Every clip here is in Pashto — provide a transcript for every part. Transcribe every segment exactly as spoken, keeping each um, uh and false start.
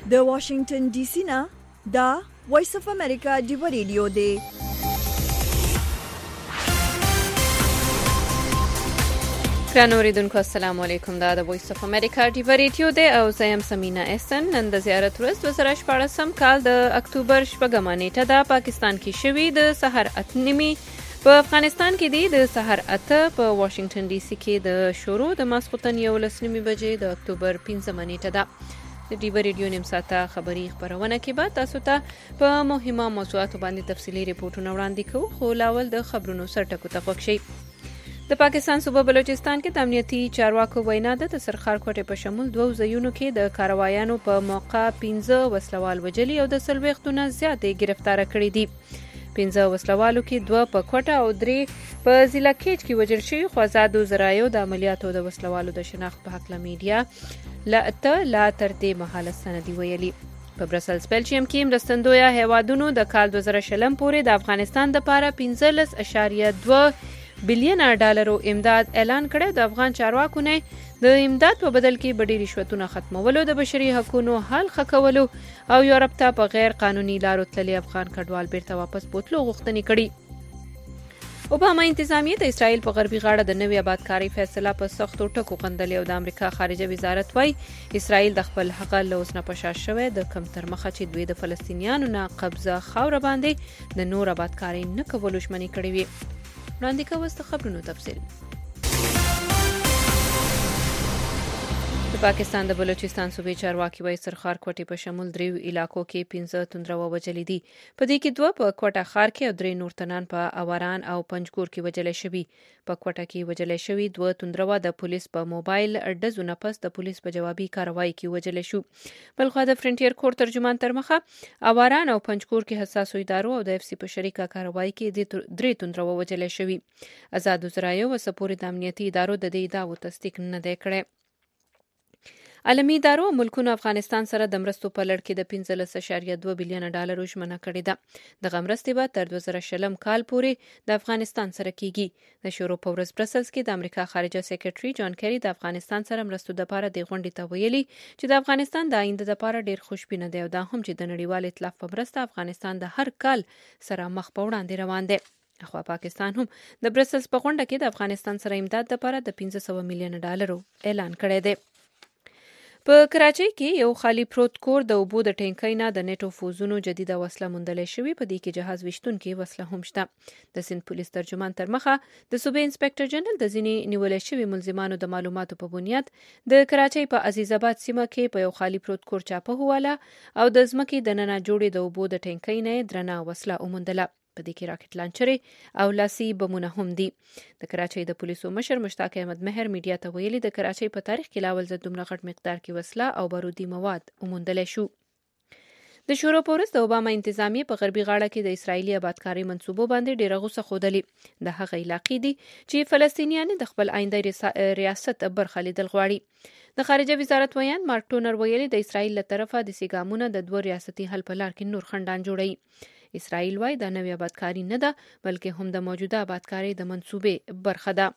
د واشنگټن ډي سي نه دا وایس اف امریکا ډیو ریډیو دی. ګران اوریدونکو السلام علیکم. دا د وایس اف امریکا ډیو ریډیو دی او زه یم سمینا احسن. نن د زیارت ورځ دوه زره شپاړسم کال د اکتوبر شپږمه نیټه ده. پاکستان کې شوي د سحر اته نیمې، په افغانستان کې دی د سحر اته، په واشنگټن ډي سي کې د شروع د ماسخوتن یولس نیمې بجې د اکتوبر پنځمه نیټه ده. د ډیو ریډیو نیم ساعته خبري خبرونه کې به تاسو ته په مهمه موضوعاتو باندې تفصیلي ریپورتونه وړاندې کوو، خو لاول د خبرونو سرټکو ته خوښ شئ. د پاکستان صوبه بلوچستان کې د امنیتي چارواکو وینا ده د سرخار کوټې په شمول دوه ځایونو کې د کاروایانو په موقع پنځه وسلوال وجلي او د څلوېښتو نه زیاتې گرفتار کړي دي. پنځه وسلوالو کې دوه په کوټه او درې په ضلع کیچ کې وژل شوي. خو آزادو ذرایعو د عملیاتو د وسلوالو د شناخت په هکله میډیا لا ته لا تر دې مهاله سندي ویلي. په برسلز بلجیم کې مرستندویه هیوادونو د کال دوه زره شلم پورې د افغانستان لپاره پنځلس اعشاریه دوه بلیونه ډالرو امداد اعلان کړی. د افغان چارواکو نه د امداد په بدل کې بډې رشوتونه ختمولو، د بشري حقوقو حل ښه کولو او یورپ ته په غیر قانوني لارو تللي افغان کډوال بیرته واپس بوتلو غوښتنې کړي. اوباما انتظامیه د اسرائیل په غربي غاړه د نوې آبادکارۍ فیصله په سختو ټکو غندلې او د امریکا خارجه وزارت وايي اسرائیل د خپل حق له اوس نه پشاش شوی د کم تر مخه چې دوی د فلسطینیانو نه قبضه خاوره باندې د نور آبادکارۍ نه کولو ژمنې کړې وي. وړاندې کوو د خبرونو تفصیل. د پاکستان د بلوچستان صوبې چارواکي وايي سرخار کوټې په شمول دریو علاقو کې پنځه توندروه وژلي دي. په دې کې دوه په کوټه ښار کې او درې نور تنان په اواران او پنجګور کې وژل شوي. په کوټه کې وژل شوي دوه توندروه د پولیس په موبایل ډزو نه پس د پولیس په جوابي کاروایی کې وژل شو. بلخوا د فرنټیر کور ترجمان تر مخه اواران او پنجګور کې حساسو ادارو او د اف سی په شریکه کاروایی کې درې توندروه وژل شوي. آزادو ذرایعو وسه پورې د امنیتي ادارو د دې ادعاو تصدیق نه دی کړی. عالمي ادارو ملکونو افغانستان سره د مرستو په لړ کې د پنځلس اعشاریه دوه بلیونه ډالرو ژمنه کړې ده. دغه مرستې به تر دوه زره شلم کال پورې د افغانستان سره کیږي. د شروع په ورځ برسلز کې د امریکا خارجه سیکریټري جان کیری د افغانستان سره مرستو لپاره د غونډې ته ویلي چې د افغانستان د آینده لپاره ډیر خوشبینه دی او دا هم چې د نړیوال ائتلاف په مرسته افغانستان د هر کال سره مخ په وړاندې روان دی. اخوا پاکستان هم د برسلز په غونډه کې د افغانستان سره امداد لپاره د پنځه سوه میلیونه ډالرو اعلان کړی دی. په کراچۍ کې یو خالی پروت کور د اوبو د ټینکۍ نه د نیټو فوزونو جدیده وسله موندلې شوې. په دې کې جهاز ویشتونکې وسله هم شته. د سند پولیس ترجمان تر مخه د صوبې انسپکټر جنرال د ځینې نیولې شوي ملزمانو د معلوماتو په بنیاد د کراچۍ په عزیز آباد سیمه کې په یو خالی پروت کور چاپه هواله او د ځمکې د ننه جوړې د اوبو د ټینکۍ نه درنه وسله وموندله. په دې کې راکټ لانچرې او لاسي بمونه هم دي. د کراچۍ د پولیسو مشر مشتاق احمد مهر میډیا ته ویلي د کراچۍ په تاریخ کې لاول ځل دومره غټ مقدار کې وسله او بارودي مواد وموندلی شو. د شروع په ورځ د اوباما انتظامیه په غربي غاړه کې د اسرائیلي آبادکارۍ منصوبو باندې ډېره غوسه ښودلې. د هغه علاقې دي چې فلسطینیان د خپل آینده ریاست برخه لیدل غواړي. د خارجه وزارت ویان مارک ټونر ویلي د اسرائیل له طرفه د سیګامونه د دوه ریاستي حل په لار کې نور خنډان جوړوي. اسرائیل وايي دا نوې آبادکاري نه ده بلکې هم د موجوده آبادکارۍ د منصوبې برخه ده.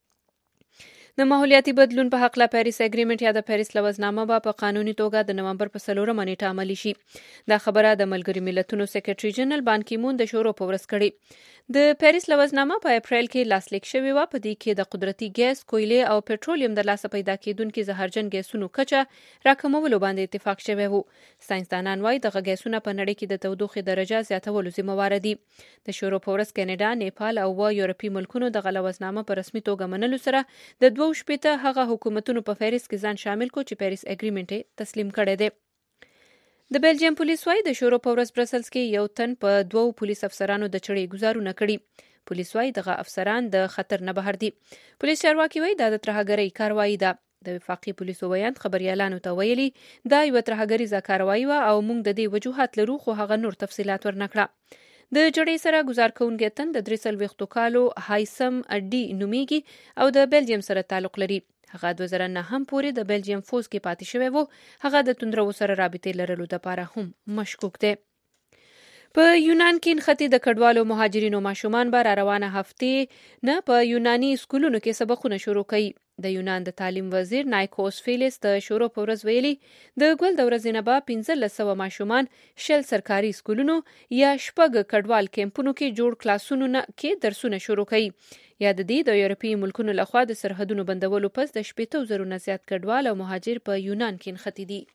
د ماحولیاتي بدلون په حق له پیریس اګریمنت یا د پیریس لوزنامه به په قانوني توګه د نومبر په څلورمه نیټه عملي شي. دا خبره د ملګري ملتونو سیکریټري جنرال بان کی مون د شروع په ورځ کړې. د پیریس لوزنامه په اپریل کې لاسلیک شوې وه. په دې کې د قدرتي ګیس، کویلې او پټرولیم د لاسه پیدا کېدونکي زهرجن ګیسونو کچه راکمولو باندې اتفاق شوی و. ساینسدانان وايي دغه ګیسونه په نړۍ کې د تودوخې درجه زیاتولو ذمہوار دي. د شروع په ورځ کاناډا، نیپال او و یورپي ملکونو دغه لوزنامه په رسمي توګه منلو سره د دوه شپېته هغه حکومتونو په فهرست کې ځان شامل کو چې پیریس اګریمنت تسلیم کړی دی. د بلجیم پولیس وايي د شروع په ورځ برسلز کې یو تن په دوو پولیس افسرانو د چړې گزارونه کړي. پولیس وايي دغه افسران د خطر نه بهر دي. پولیس چارواکي وايي دا د ترهګرۍ کاروایی ده. د وفاقي پولیسو ویان خبريالانو ته ویلي دا یو ترهګریزه کاروایی و او موږ د دې وجوهات لرو خو هغه نور تفصيلات ورنکړه. د جړې سره گزار کوونکی تن د درې څلوېښتو کالو هایسم اډي نومیږي او د بلجیم سره تعلق لري. هغه دوه زره نه هم پورې د بلجیم فوز کې پاتې شوی وو. هغه د توندرو سره رابطې لرلو لپاره هم مشکوک دی. په یونان کې نښتې د کډوالو مهاجرینو ماشومان به را روانه هفتې نه په یوناني سکولونو کې سبقونه شروع کوي. د یونان د تعلیم وزیر نایکوس فیلیس د شروع په ورځ ویلي د ګل د ورځې نه به پنځلس سوه ماشومان شل سرکاري سکولونو یا شپږ کډوال کیمپونو کې جوړ کلاسونو نه کې درسونه شروع کوي. یا د دې د یورپي ملکونو لخوا د سرحدونو بندولو پس د شپېته زرو نه زیات کډوال او مهاجر په یونان کې نښتي دي.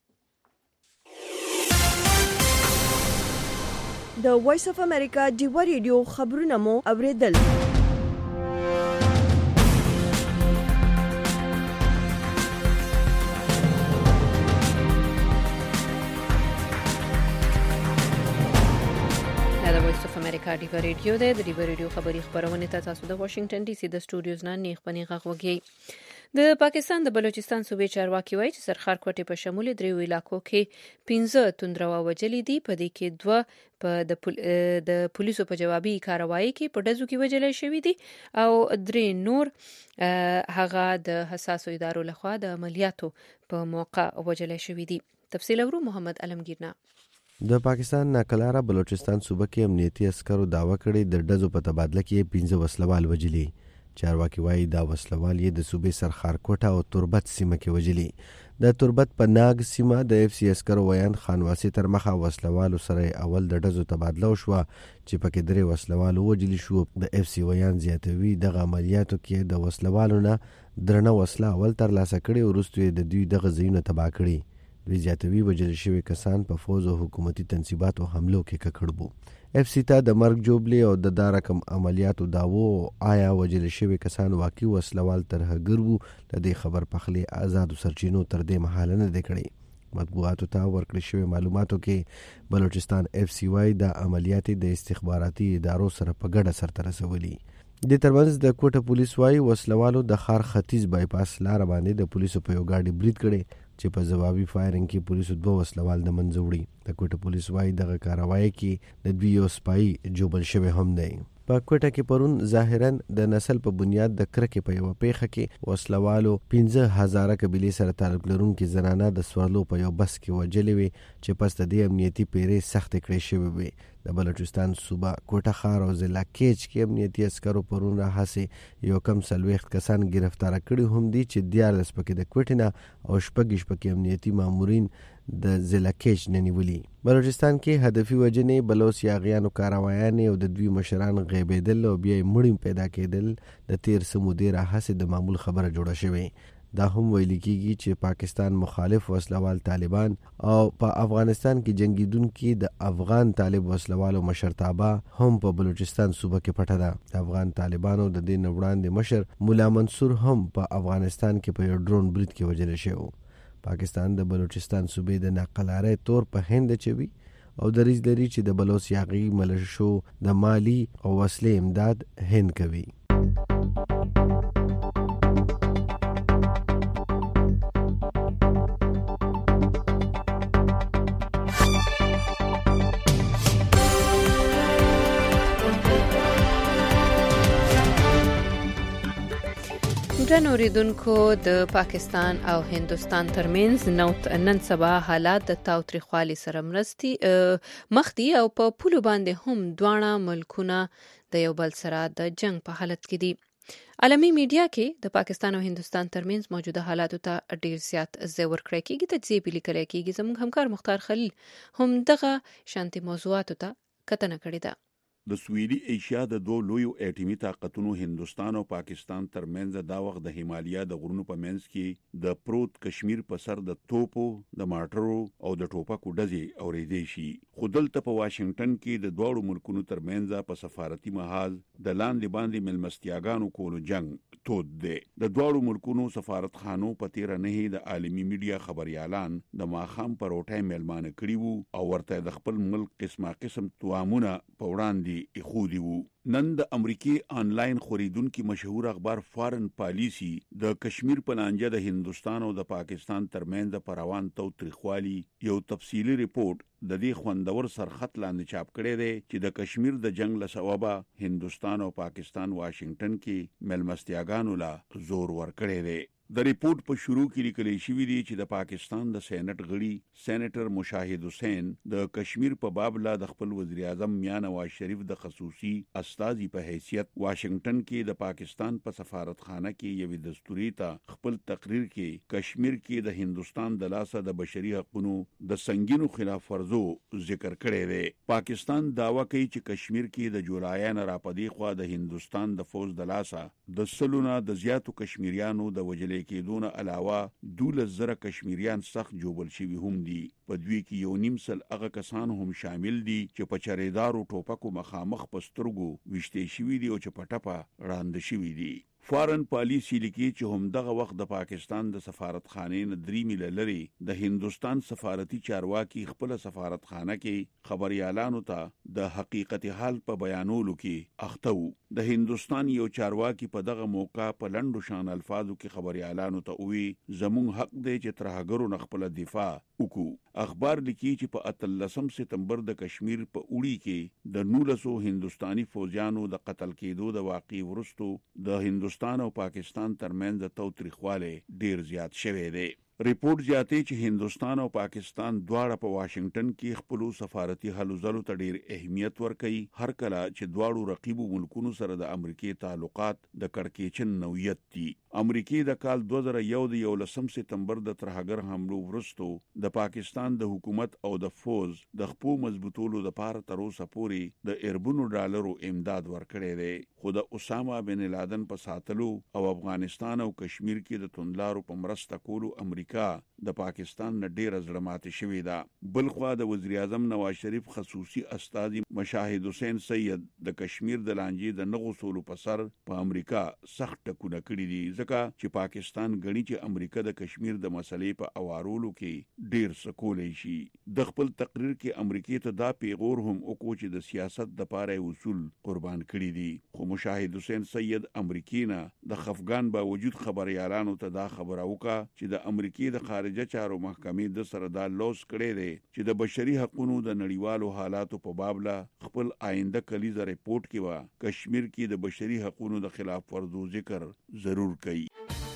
د وایس اف امریکا ډیوا ریډیو خبرونه مو اوریدل. امریکا ډیوا ریډیو ده د ډیوا ریډیو خبري خبرونه ته تاسو د واشنگټن ډي سي د سټوډیوز نه نیغ پنی غوږی. د پاکستان د بلوچستان صوبې چارواکي وایي چې سرخار کوټې په شمول دریو علاقو کې پنځه توندروا وجلې دي، په دې کې دوه په د پول... د پولیسو په جوابي کاروایی کې په ډزو کې وجلې شوې دي او درې نور هغه د حساسو ادارو لخوا د عملیاتو په موقع وجلې شوې دي. تفصیل اورو محمد علمگیر. د پاکستان ناکلاره بلوچستان صوبه کې امنیتي عسکرو داوا کړی د ډزو په تبادله کې پنځه وسلوال وجلي. چارواکي وایي دا وسلوال یې د صوبې سرخار کوټه او تربت سیمه کې وجلي. د تربت په ناگ سیمه د اف سی عسکرو ویان خانواسي تر مخه وسلوالو سره اول د ډزو تبادله وشوه چې پکې درې وسلوال وجلي شو. د اف سی ویان زیاتوي دغه عملیاتو کې د وسلوالو نه درنه وسله اول تر لاسه کړي او وروسته د دوی دغه ځایونه تباه کړي. دوی زیاتوي وجل شوی کسان په فوز او حکومتي تنصیباتو حملو کې ککړ بو. اف سی ته د مرګ جوبلی او د دا رقم عملیاتو داوو آیا وجل شوی کسان واقعي وسلوال تر هګر وو د دې خبر پخلی آزاد سرچینو تر دې محاله نه دکړي. مطبوعاتو ته ورکړی شوی معلوماتو کې بلوچستان اف سی واي د عملیات د استخباراتي ادارو سره په ګډه سرته رسولي. د ترمنځ د کوټه پولیس وايي وسلوالو د خار ختیځ بایپاس لار باندې د پولیسو په یو گاډي برید کړي چې په جوابي فایرینګ کې پولیسو دوه وسلوال د منځه وړي. د کوټه پولیس وايي دغه کاروایی کې د دوی یو سپای جوبل شوی هم دی. په کوټه کې پرون ظاهرا د نسل په بنیاد د کرکې په یو پیخه کې وسلوالو پنځه هزار قبيله سره تعلق لرونکي زنانه د سوړلو په یو بس کې وجلې وي چې پس د دې امنیتي پیرې سخت کړې شوی وي. د بلوچستان صوبه کوټه خار او ضلع کېچ کې امنیتي عسکرو پرون راهسي یو کم سلويخت کسان گرفتار کړي هم دي چې دیارلس پکې د کوټه نه او شپږ پکې امنیتي مامورین د ضلع کېچ نه نیولي. بلوچستان کې هدفي وجنې بلوچ یاغیانو کاروایان او د دوی مشران غیبېدل او بیا مړی پیدا کېدل د تیر سمودي راهسي د معمول خبره جوړه شوې. دا هم ویل کېږي چې پاکستان مخالف وسلوال طالبان او په افغانستان کې جنگیدونکو د افغان طالب وسلوالو مشرتابه هم په بلوچستان صوبه کې پټه ده. د افغان طالبانو د دې وړاندې مشر مولا منصور هم په افغانستان کې په یو ډرون برید کې وژل شو. پاکستان د بلوچستان صوبې د ناقلاره تور په هند چوي او دریځ لري چې د بلوچ یاغي ملشو د مالی او وسلې امداد هند کوي. ګران اوریدونکو، د پاکستان او هندوستان ترمنځ نن سبا حالات د تاوتریخوالي سره مرستي مخ دي او په پولو باندې هم دواړه ملکونه د یو بل سره د جنگ په حالت کې دي. عالمي میډیا کې د پاکستان او هندوستان ترمنځ موجوده حالاتو ته ډیر زیات ځای ورکړی کېږي. تجزیه لیکل کېږي. زموږ همکار مختار خلیل هم دغه شانتي موضوعاتو ته کتنه کړې ده. د سویلي ایشیا د دوه لویو اټومي طاقتونو هندوستان او پاکستان ترمنځ دا وخت د هیمالیا د غرونو په منځ کې د پروت کشمیر په سر د توپو د مارټرو او د ټوپکو ډزې اورېدې شي. خو دلته په واشنگټن کې د دوه ملکونو ترمنځ په سفارتي محاذ د لاندې باندې ملمستیاګانو کولو جنگ تود دی. د دوه ملکونو سفارتخانو په تیر نه د عالمي میډیا خبريالان د ماخام پر اوټه میلمانه کړي وو او ورته د خپل ملک قسمه قسم توامونه په وړاندې اخودي وو. نن د امریکای آنلاین خوریدونکو مشهور اخبار فارن پالیسی د کشمیر په لانجه د هندوستان او د پاکستان ترمنځ په روان تاوتریخوالي یو تفصیلی ریپورت د دې خوندور سرخط لاندې چاپ کړی دی چې د کشمیر د جنگ له سببه هندوستان او پاکستان واشنگټن کې ملمستیاګانو لا زور ور کړی دی. د ریپورت په شروع کې لیکل شوی دی چې د پاکستان د سېنات غړي سېنیټر مشاهد حسین د کشمیر په باب لا د خپل وزیر اعظم میاں نواز شریف د خصوصي استازي په حیثیت واشنگټن کې د پاکستان په سفارتخانه کې یو دستوري ته خپل تقریر کې کشمیر کې د هندستان د لاسه د بشري حقوقو د سنگینو خلاف ورزو ذکر کړی دی. پاکستان داوا کوي چې کشمیر کې د جولای نه راپدې خو د هندستان د فوج د لاسه د سلونه د زیاتو کشمیریانو د وجلې کېدون علاوه دولس زره کشمیریان سخت جوبل شوي هم دي. په دوی کې یو نیم سل هغه کسان هم شامل دي چې په چریدارو ټوپکو مخامخ پسترګو وشته شوي دي او چې په ټپه راند شوي دي. فارن پالیسی لیکي چې هم دغه وخت د پاکستان د سفارتخانې نه درې میله لري د هندستان سفارتي چارواکي خپل سفارتخانه کې خبريالانو ته د حقیقت حال په بیانولو کې اخته وو. د هندستان یو چارواکي په دغه موقع په لندو شان الفاظو کې خبريالانو ته وی زموږ حق دی چې ترهګرو نه خپل دفاع وکړو. اخبار لیکي چې په اتلسم سپتمبر د کشمیر په اوړي کې د نولسو هندستاني فوجیانو د قتل کېدو د واقع ورستو د هندستان او پاکستان ترمنځ توتریخواله ډیر زیات شوه دی. ریپورت زیاتې چې هندستان او پاکستان دواړه په واشنگټن کې خپل سفارتي هلو ځلو ته ډیر اهمیت ورکوي هر کله چې دواړو رقیبو ملکونو سره د امریکای تعلقات د کړکېچن نوعیت دي. امریکای د کال دوه زره یو د یولسم سپتمبر د ترهګر حملو وروسته د پاکستان د حکومت او د فوج د خپو مضبوطولو لپاره تر اوسه پورې د اربونو ډالرو امداد ورکړی دی. خو د اسامه بن لادن په ساتلو او افغانستان او کشمیر کې د توندلارو په مرسته کولو امریکا د پاکستان نه ډیره زړه ماتې شوې ده. بلخوا د وزیر اعظم نواز شریف خصوصي استازي مشاهد حسین سید د کشمیر د لانجې د نغوسولو په سر په امریکا سخت ټکونه کړي دي ځکه چې پاکستان غني چې امریکا د کشمیر د مسلې په اوارولو کې ډیر سکولې شي. د خپل تقریر کې امریکای ته دا پیغور هم وکړو چې د سیاست د پاره اصول قربان کړي دي. خو مشاهد حسین سید امریکینا د خفګان باوجود خبريالانو ته دا خبره وکړه چې د امریکای د خارجه چارو محکمې د سره دا لوس کړی دی چې د بشري حقوقو د نړیوالو حالاتو په باب لا خپل آینده کلیزه ریپورت کې وا کشمیر کې د بشري حقوقو د خلاف ورزو ذکر ضرور کوي.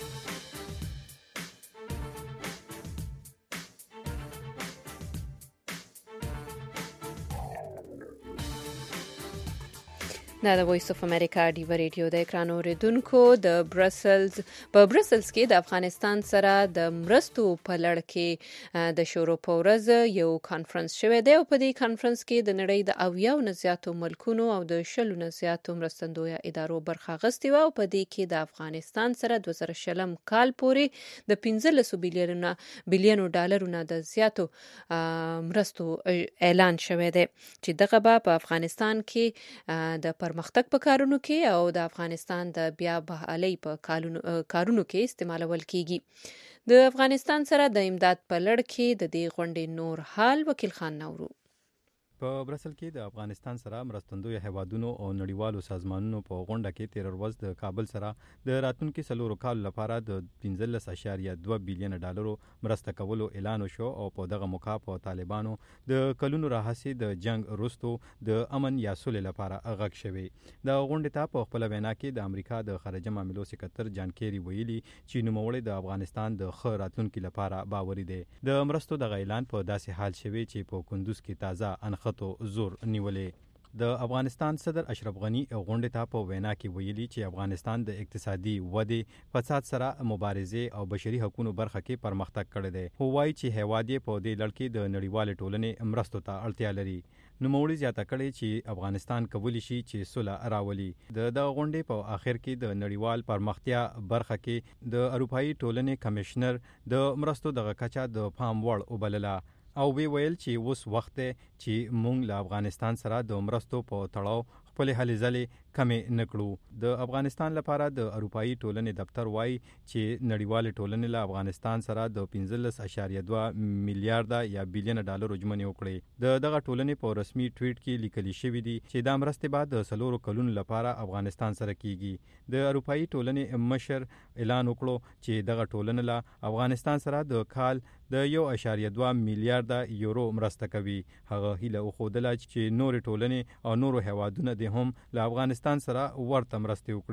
دا د وایس اف امریکا ډیو ریډیو د اکران اوریدونکو د برسلز په برسلز کې د افغانستان سره د مرستو په لړ کې د شورو په ورځ یو کانفرنس شوی دی او په دې کانفرنس کې د نړۍ د اویاو نه زیاتو ملکونو او د شلو نه زیاتو مرستندویه ادارو برخه اخیستې وه او په دې کې د افغانستان سره دوه زره شلم کال پورې د پنځلسو بیلیونو بیلیونو ډالرو نه د زیاتو مرستو اعلان شوی دی چې دغه به په افغانستان کې د پرمختګ په کارونو کې او د افغانستان د بیا بحالي په کارونو کې استعمالول کیږي. د افغانستان سره د امداد په لړ کې د دې غونډې نور حال وکیل خان نورو په برسل کې د افغانستان سره مرستندوی هیوادونو او نړیوالو سازمانونو په غونډه کې تیر ورځ د کابل سره د راتلونکي څلورو کال لپاره د پنځلس اعشاریه دوه بیلیون ډالرو مرسته کولو اعلان وشو او په دغه موقع په طالبانو د کلونو راهیسې د جنگ وروسته د امن یا سولې لپاره غږ شوی. د غونډې ته په خپل وینا کې د امریکا د خارجه معاملو سکرټر جان کیری ویلي چې نوموړی د افغانستان د ښه راتلونکي لپاره باوري دی. د مرستو د اعلان په داسې حال شوی چې په کندوز کې تازه انخ زور نیولې. د افغانستان صدر اشرف غنی غونډې ته په وینا کې ویلي چې افغانستان د اقتصادي ودې فساد سره مبارزه او بشري حقوقو برخه کې پرمختګ کړی دی. هو وایي چې هیواد یې په دې لړ کې د نړیوال ټولنې مرستو ته اړتیا لري. نوموړي زیاته کړې چې افغانستان کولی شي چې سوله راولي. د دغه غونډې په آخر کې د نړیوال پرمختیا برخه کې د اروپאי ټولنې کمشنر د مرستو دغه کچا د پام وړ وبلله او وی ویل چې اوس وخت دی چې مونږ له افغانستان سره د مرستو په تړاو خپل هلې ځلې کمې نه کړو. د افغانستان لپاره د اروپאי ټولنې دفتر وایي چې نړیوال ټولنې له افغانستان سره د پنځلس اعشاریه دوه میلیارډ یا بیلیون ډالر ژمنې وکړې. د دغه ټولنې په رسمي ټویټ کې لیکل شوی دی چې دا مرستې بعد د څلورو کلونو لپاره افغانستان سره کیږي. د اروپאי ټولنې مشر اعلان وکړو چې دغه ټولنه له افغانستان سره د کال د یو اعشاریه دوه میلیارډ یورو مرسته کوي. هغه هیله وښودله چې نورې ټولنې او نورو هیوادونه د هم له افغانستان سره ورته مرستې وکړي.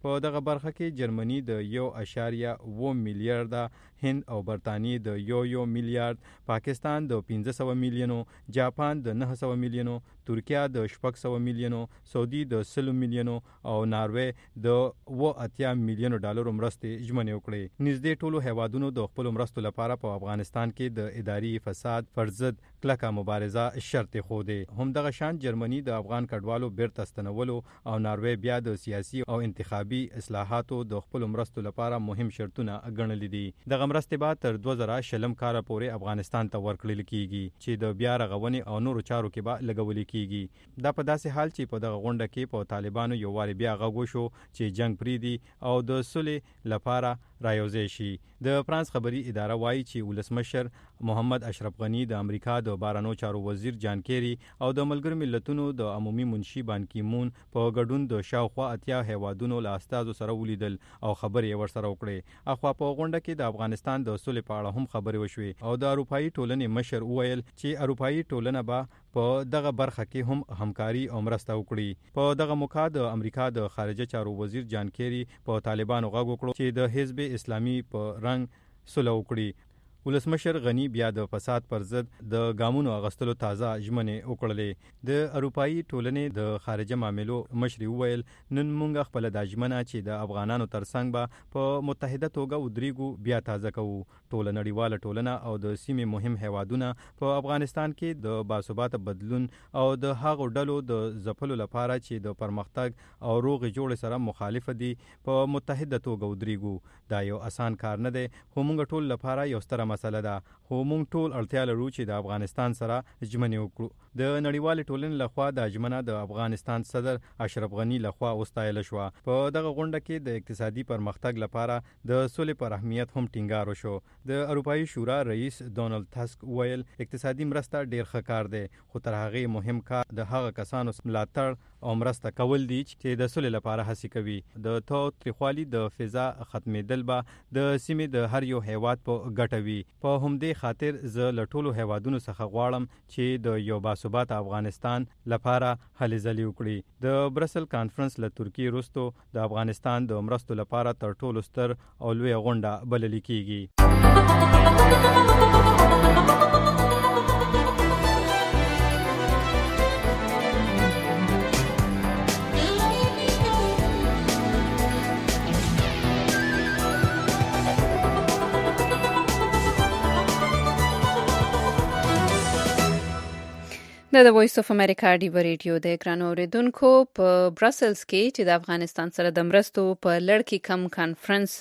په دغه برخه کې جرمني د یو اشاریه اوه میلیارډه، هند او برتانیې د یو یو میلیارډ، پاکستان د پنځه سوه میلیونو، جاپان د نه سوه میلیونو، ترکیه د شپږ سوه میلیونو، سعودي د سلو میلیونو او ناروې د اوه اتیا میلیونو ډالرو مرستې ژمنې وکړې. نږدې ټولو هیوادونو د خپلو مرستو لپاره په افغانستان کې د اداري فساد پر ضد کلکه مبارزه شرط خودې. همدغه شان جرمني د افغان کډوالو بیرته ستنولو او ناروې بیا د سیاسي او انتخابي اصلاحاتو د خپلو مرستو لپاره مهم شرطونه ګڼلي دي. دغه مرستې به تر دوه زره شلم کال پورې افغانستان ته ورکړل کیږي چې د بیا رغونې او نورو چارو کې به لګول کیږي. دا په داسې حال چې په دغه غونډه کې په طالبانو یو واری بیا غږ وشو چې جنگ پریدي او د صلح لپاره رايوځي شي. د فرانس خبري اداره وایي چې ولسمشر محمد اشرف غنی د امریکا د بارنو چارو وزیر جان کیری او د ملګرو ملتونو د عمومي منشي بان کی مون په ګډون د شاوخوا اتیا هیوادونو له استازو سره ولیدل او خبرې ورسره وکړې. اخوا په غونډه کې د افغانستان د صلح په اړه هم خبرې وشوې او د اروپאי ټولنې مشر وویل چې اروپאי ټولنه به په دغه برخه کې هم همکاري او مرسته وکړي. په دغه موقع د امریکا د خارجه چارو وزیر جان کیری په طالبانو غږ وکړو چې د حزب اسلامي په رنګ صلح وکړي. ولسمشر غنی بیا د فساد پر ضد د ګامونو اغستلو تازه ژمنې وکړلې. د اروپאי ټولنې د خارجه معاملو مشر وویل نن موږ خپل د ژمنه چې د افغانانو ترڅنګ به په متحده توګه ودرېګو بیا تازه کوو. ټول نړیواله ټولنه او د سیمې مهم هیوادونه په افغانستان کې د باثباته بدلون او د هغو ډلو د ځپلو لپاره چې د پرمختګ او روغ جوړ سره مخالف دي په متحده توګه ودرېګو. دا یو آسان کار نه دی خو موږ ټول لپاره یو ستره مسله ده. خو موږ ټول اړتیا لرو چې د افغانستان سره ژمنې وکړو. د نړیوالې ټولنې لخوا د ژمنه د افغانستان صدر اشرف غنی لخوا وستایل شو. په دغه غونډه کې د اقتصادي پرمختګ لپاره د صلح پر اهمیت هم ټینګار وشو. د اروپאי شورا رئیس ډونالد تاسک ویل اقتصادي مرسته ډیر ښه کار دی خو تر هغه مهم کار د هغه کسانو ملاتړ او مرسته کول دي چې د صلح لپاره هڅې کوي. د تو تریخوالي د فضا ختمېدل به د سیمې د هر یو هیواد په ګټه وي. په همدې خاطر زه له ټولو هیوادونو څخه غواړم چې د یو باثباته افغانستان لپاره هلې ځلې وکړي. د برسل کانفرنس له ترکیې وروسته د افغانستان د مرستو لپاره تر ټولو ستر او لوی غونډه بلل کیږي. د وایس اف امریکا ډیو ریډیو د ګرانو اوریدونکو په برسلز کې چې د افغانستان سره د مرستو په لړ کې کم کانفرنس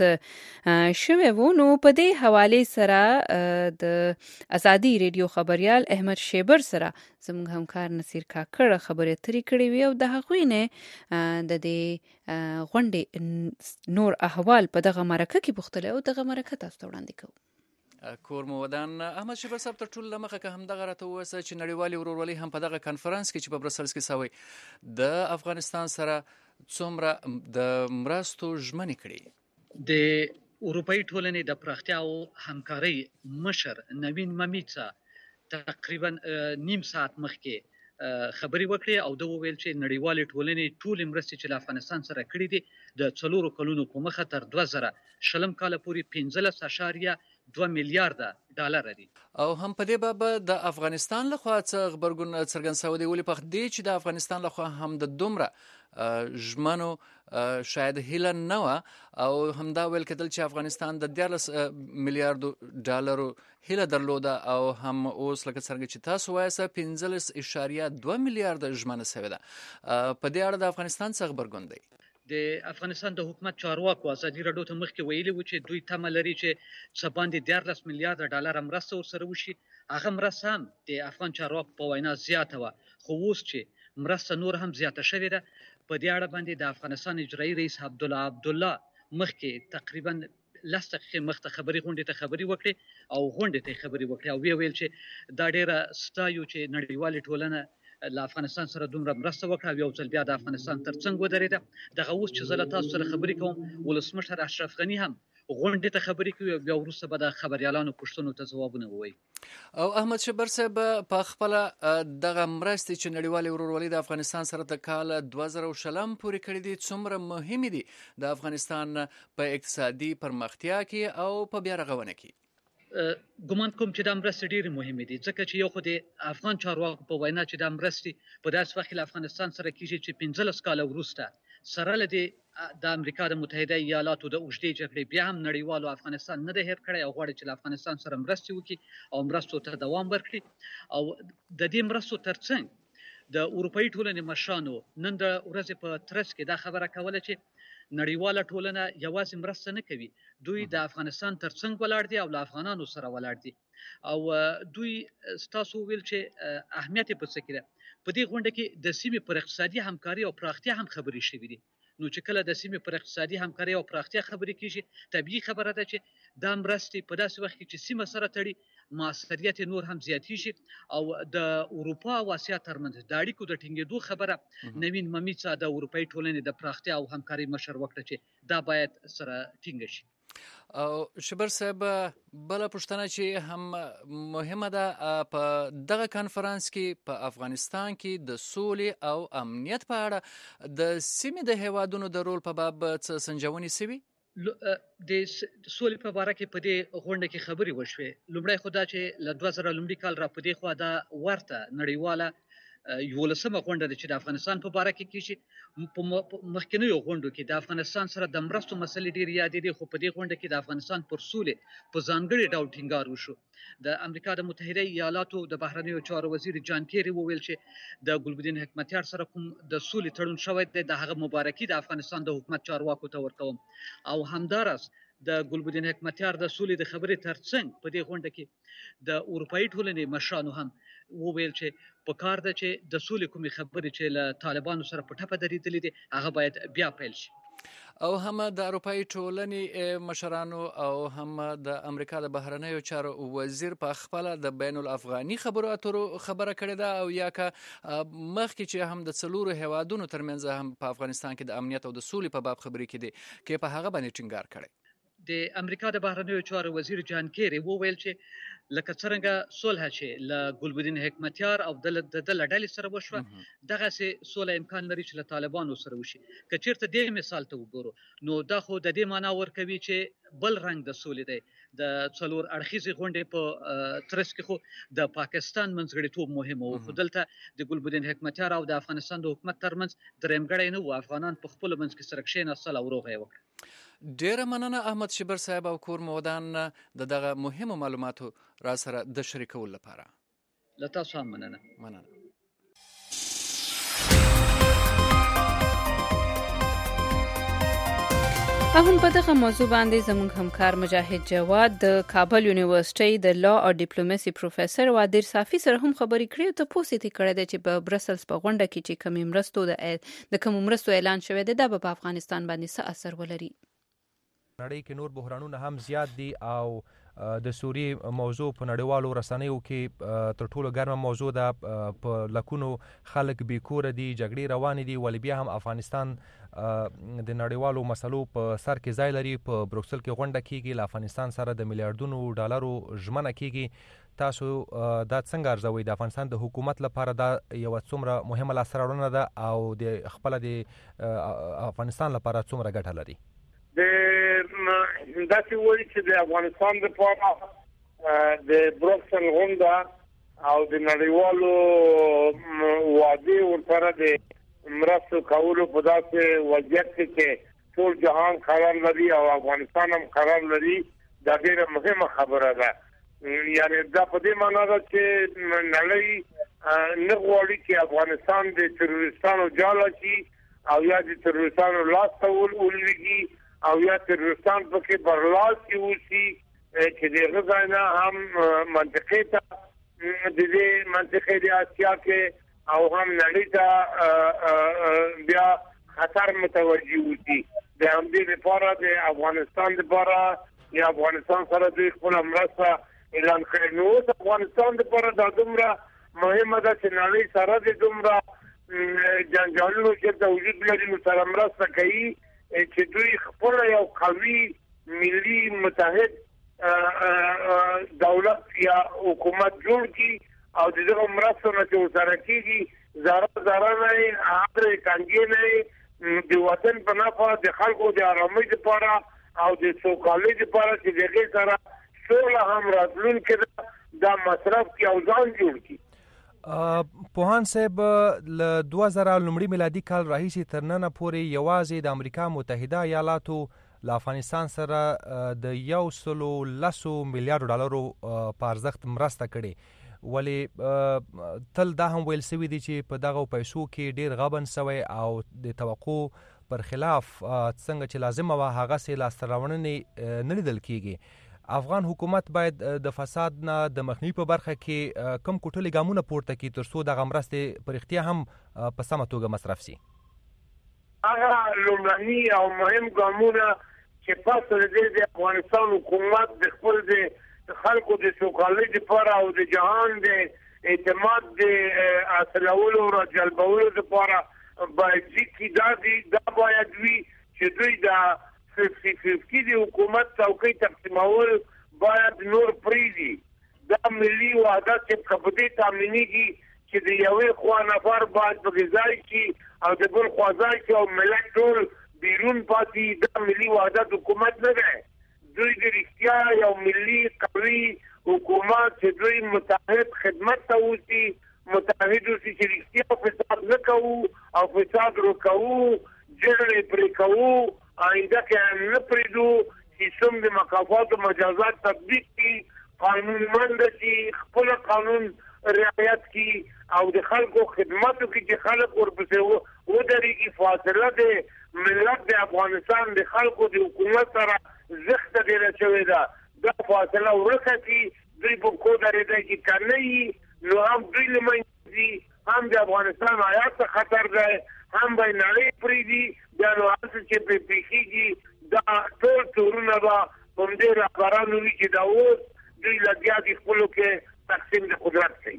شوی وو. نو په دې حواله سره د ازادي ریډیو خبريال احمد شیبر سره زموږ همکار نصیر کاکړ خبرې اترې کړې وي او د هغوی نه د دې غونډې نور احوال په دغه مرکه کې پوښتل او دغه مرکه تاسو ته وړاندې کوو. کور مو ودان. احمد شیبر صاحب تر ټولو لمخه که هم دغه راته ووسه چې نړیوالې ورورولۍ هم په دغه کنفرانس کې چې په برسلز کې سوی د افغانستان سره څومره د مرستو ژمنې کړي. د اروپאי ټولنې د پراختیا او همکارۍ مشر نوین ممیڅا تقریبا نیم ساعت مخکې خبرې وکړې او دا وویل چې نړیوالې ټولنې ټول مرستې چې له افغانستان سره کړې دي د څلورو کلونو په مخه تر دوه زره شلم کال پورې پنځلس اشاریه دوه میلیارډه ډالر دي. او هم په دې باب د افغانستان لخوا څه خبرګون څرګند شوی دی ولې په دې چې د افغانستان لخوا هم د دومره ژمنو شاید هیله نه و او هم دا ویل کېدل چې افغانستان د دیارلس میلیارډو ډالرو هیله درلوده او هم اوس لکه څنګه چې تاسو وایسه پنځلس اشاریه دوه میلیارډه ژمنه شوې ده. په دې اړه د افغانستان څه خبرګون دی؟ د افغانستان د حکومت چارواکو ازادي راډیو ته مخکې ویلي و چې دوی تمه لري چې څه باندې دیارلس میلیارډه ډالر مرسته ورسره وشي. هغه مرسته هم د افغان چارواکو په وینا زیاته وه خو اوس چې مرسته نور هم زیاته شوې ده. په دې اړه باندې د افغانستان اجرایي رئیس عبدالله عبدالله مخکې تقریبا لس دقیقې مخته خبري غونډې ته خبري وکړې او غونډې ته خبري وکړې او وی ویل چې دا ډیره ستایو چې نړیوالې ټولنه له افغانستان سره دومره مرسته وکړه او یو ځل بیا د افغانستان ترڅنګ ودرېده. دغه اوس چې زه له تاسو سره خبرې کوم ولسمشر اشرف غني هم غونډې ته خبرې کوي بیا وروسته به د خبريالانو پوښتنو ته ځوابونه ووایي. او احمد شبر صاحب په خپل دغه مرستې چې نړیوال ورورولي د افغانستان سره د کال دوه زره شلم پورې کړې دي څومره مهمه دي د افغانستان په اقتصادي پرمختیا کې او په بیا رغونه کې؟ ګومان کوم چې د مرستې ډېرې مهمې دي ځکه چې یو خو د افغان چارواکو په وینا چې د مرستې په داسې وخت کې له افغانستان سره کېږي چې پنځلس کاله وروسته سره له دې د امریکا د متحده ایالاتو د اوږدې جګړې بیا هم نړیوالو افغانستان نه دی هېر کړی او غواړي چې له افغانستان سره مرستې وکړي او مرستو ته دوام ورکړي. او د دې مرستو ترڅنګ د اروپایي ټولنې مشرانو نن د ورځې په ترڅ کې دا خبره کوله چې نړیواله ټولنه یوازې مرسته نه کوي، دوی د افغانستان ترڅنګ ولاړ دي او له افغانانو سره ولاړ دي. او دوی ستاسو ویل چې اهمیت په څه کې ده. په دې غونډه کې د سیمې پر اقتصادي همکاري او پراختیا هم خبرې شوې دي. نو چې کله د سیمې پر اقتصادي همکاري او پراختیا خبرې کیږي طبیعي خبره ده چې دا مرستې په داسې وخت کې چې سیمه سره تړي موثریت نور هم زیاتیږي او د اروپا او اسیا ترمنځ د اړیکو د ټینګېدو خبره نوین ممیڅه د اروپایي ټولنې د پراختیا او همکاري مشر وکړه چې دا باید سره ټینګ شي. او شبر صاحب بل پښتنه چې هم مهمه ده په دغه کانفرنس کې په افغانستان کې د سولې او امنیت په اړه د سیمې د هیوادونو د رول په باب څه سنجونې سوي؟ د سولې په باره کې په دې غونډه کې خبرې وشوې. لومړی خو دا چې له دوه زره لومړي کال را په دې خوا دا ورته نړیواله یولسمه غونډه ده چې د افغانستان په باره کې کیږي. په مخکینیو غونډو کې د افغانستان سره د مرستو مسلې ډېرې یادې دي خو په دې غونډه کې د افغانستان پر سولې په ځانګړي ډول ټینګار وشو. د امریکا د متحده ایالاتو د بهرنیو چارو وزیر جان کیری وویل چې د ګلبدین حکمتیار سره کوم د سولې تړون شوی دی د هغه مبارکي د افغانستان د حکومت چارواکو ته ورکوم. او همداراز د ګلبدین حکمتیار د سولې د خبرې ترڅنګ په دې غونډه کې د اروپایي ټولنې مشرانو هم وویل چې په کار ده چې د سولې کومې خبرې چې له طالبانو سره په ټپه درېدلې دي هغه باید بیا پیل شي. او هم د اروپایي ټولنې مشرانو او هم د امریکا د بهرنیو چارو وزیر په خپل د بین الافغاني خبرو اترو خبره کړې ده او یا که مخکې چې هم د څلورو هیوادونو ترمنځ هم په افغانستان کې د امنیت او د سولې په باب خبرې کړي کې په هغه باندې ټینګار کړی. د امریکا د بهرنیو چارو وزیر جان کیری وویل چې لکه څرنګه صلح چې له ګلبدین حکمتیار او د د لړلې سره وشوه دغه سي صلح امکان لري چې له طالبانو سره وشي. که چیرته دې مثال ته وګورو نو دا خو د دې معنا ورکوي چې بل رنګ د سولې دی. د څلور اړخیزې غونډې په ترڅ کې خو د پاکستان منځګړیتوب مهم و خو دلته د ګلبدین حکمتیار او د افغانستان د حکومت ترمنځ درېمګړی نه و. افغانان په خپل منځ کې سره کښېناستل او روغه یې وکړه. ډیره مننه احمد شبر صاحب او کور مودان د دغه مهمو معلوماتو را سره د شریکولو لپاره. له تاسو هم مننه. مننه. هم په دغه موضوع باندې زموږ همکار مجاهد جواد د کابل یونیورسيټي د لا او ډیپلوماسي پروفیسور وادر صافي سره هم خبرې کړې او ته پوښتنه کړې ده چې په برسلز په غونډه کې چې کوم مرستو د د کوم مرستو اعلان شوی دی دا په افغانستان باندې څه اثر ولري. نړۍ کې نور بحرانونه هم زیات دي او د سوریې موضوع په نړیوالو رسنیو کې تر ټولو ګرمه موضوع ده. په لکونو خلک بیکوره دي، جګړې روانې دي، ولې بیا هم افغانستان د نړیوالو مسلو په سر کې ځای لري. په بروکسل کې غونډه کیږي، له افغانستان سره د میلیارډونو ډالرو ژمنه کیږي. تاسو دا څنګه ارزوئ د افغانستان د حکومت لپاره دا یو څومره مهمه لاسته راوړنه ده او د خپل د افغانستان لپاره څومره ګټه لري؟ د داسې وایي چې د افغانستان لپاره د بروکسل غونډه او د نړیوالو وعدې ورسره د مرستو کولو په داسې وضعیت کې چې ټول جهان قرار لري او افغانستان هم قرار لري دا ډېره مهمه خبره ده. یعنی دا په دې معنا ده چې نړۍ نه غواړي چې افغانستان د تروریستانو جاله شي او یا د تروریستانو لاس ته ولویږي او یا تروریستان پکې برلاسی وشي چې دغه ځای نه هم منطقې ته د دې منطقې د اسیا کې او هم نړۍ ته بیا خطر متوجه وشي. د همدې لپاره د افغانستان لپاره یا افغانستان سره د خپل مرسته اعلان کړی. نو اوس افغانستان لپاره دا دومره مهمه ده چې نړۍ سره د دومره جنجالونو چې د وجود لري نو سره مرسته کوي چې دوی خپل یو قوي ملي متحد دولت یا حکومت جوړ کی او دغه مرسته نه چې وسره کیږي زاره زاره نه هغه کانګي نه د وطن په نفع د خلکو د آرامۍ لپاره او د سوکالۍ لپاره چې دغه سره سوله هم راتلونکي دا مصرف کی او ځان جوړ کی. پوهان صاحب له دوه زره لومړي میلادي کال راهیسې تر ننه پورې یوازې د امریکا متحده ایالاتو له افغانستان سره د یو سلو لسو میلیارډو ډالرو په ارزښت مرسته کړې، ولې تل دا هم ویل سوي دي چې په دغه پیسو کې ډیر غبن سوی او د توقع پر خلاف څنګه چې لازمه وه هغسې لاسته راوړنې نه لیدل کیږي. افغان حکومت باید د فساد نه د مخنیوي په برخه کې کم کوټلې ګامونه پورته کړي تر څو دغه مرستې په رښتیا هم په سمه توګه مصرف سي. هغه لومړني او مهم ګامونه چې پس د افغانستان حکومت د خپل د خلکو د سوکالۍ لپاره او د جهان د اعتماد د حاصلولو او جلبولو لپاره باید چې دا دي دا باید وي چې دوی د ففټي ففټي د حکومت څوکۍ تقسیمول باید نور پریږدي. دا ملي وعده چې کبدې تامینېږي چې د یوې خوا نفر باید پکې ځای شي او د بل خوا ځای شي او ملت ټول بیرون پاتې. دا ملي وعده د حکومت نه ده. دوی د رښتیا یو ملي قوي حکومت چې دوی متحد خدمت ته وځي، متحد اوسي چې رښتیا فساد نه کوو او فساد روکوو، جګړې پرې کوو، آئنده کې نه پریدو، سیستم د مکافات او مجازات تطبیق کی، قانون مند کی، خپل قانون رعایت کی او د خلکو خدماتو کې چې خلک ورپسې ودرېږي. فاصله د ملت د افغانستان د خلکو د حکومت سره زښته ډېره شوې ده. دا فاصله ورکه کی، دوی په کو درېدی چې که نه وي نو هم دوی له منځه ځي، هم د افغانستان حیات ته خطر دی، هم به نړۍ پرېږدي. بیا نو هلته چې پرې پېښېږي دا ټول تورونه به په همدې رهبرانو وي چې دا اوس دوی لګیا دي خپلو کې تقسیم د قدرت کوي.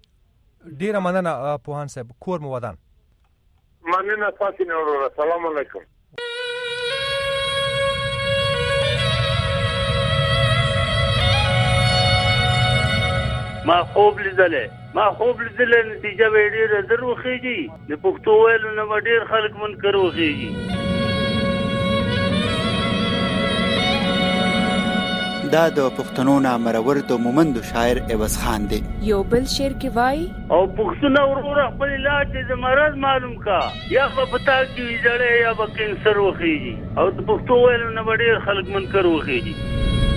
ډېره مننه پوهان صاحب، کور مو ودان. مننه تاسې نه وروره. سلام علیکم. ما خوب لیدلې ما خوب لیدلې نتیجه به ډېره زر وخېږي. د پښتو ویلو نه به ډېر خلک منکر وخېږي. دا د پښتنو نامرور د مومندو شاعر عوض خان دی. یو بل شعر کې وایي او پښتون وروره خپل علاج د مرض معلوم کا، یا به پتا کې ویځړې یا به کینسر وخېږي او د پښتو ویلو نه به ډېر خلک منکر وخېږي.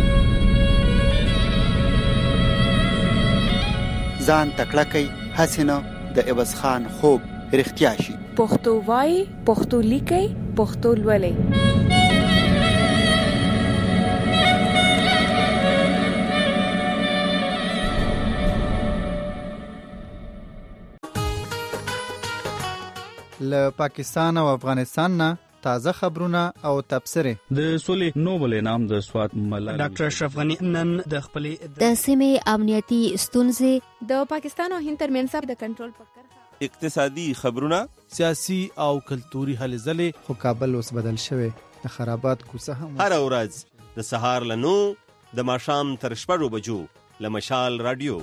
ځان تکړه کوي هسې نه د عوض خان خوب رښتیا شي. پښتو وایي، پښتو لیکي، پښتو لولي. له پاکستان او افغانستان نه تازه خبرونه او تبصرې. د سولې نوبل انعام د سوات ملالۍ ډاکټر اشرف غنی نن د خپلې د سیمې امنیتي ستونزې، د پاکستان او هند ترمنځ د کنټرول پکړه، اقتصادي خبرونه، سیاسي او کلتوري هلې ځلې. خو کابل اوس بدل شوی، د خرابات کوڅه هم هر ورځ د سهار له نو د ماښام تر شپږو بجو له مشال رادیو.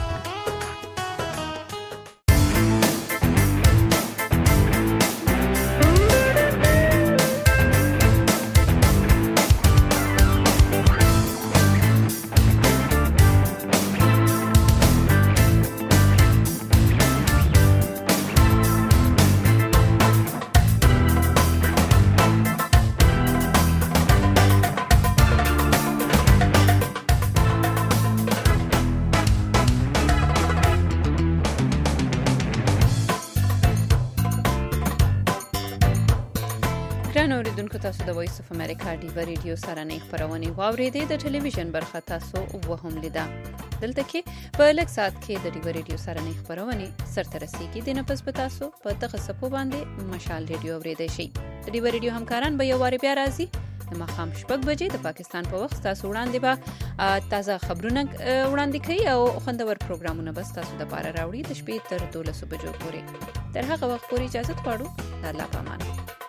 تاسو د وایس اف امریکا ډیو ریډیو سره نه خبرونه واوریدې. د ټلویزیون برخه تاسو وهم لیدا. دلته کې په لږ سات کې د ډیو ریډیو سره نه خبرونه سرته رسیدي. د نفس په تاسو په دغه صفو باندې مشال ریډیو اوریدئ شي. د ډیو ریډیو همکاران به یو واری بیا راځي د ماښام شپږ بجې د پاکستان په وخت تاسو وړاندې به تازه خبرونه وړاندې کوي او خوندور پروګرامونه به تاسو د پاره راوړي د شپې تر دولسو بجو پورې. تر هغه وخت پورې اجازه غواړو. الله پامان.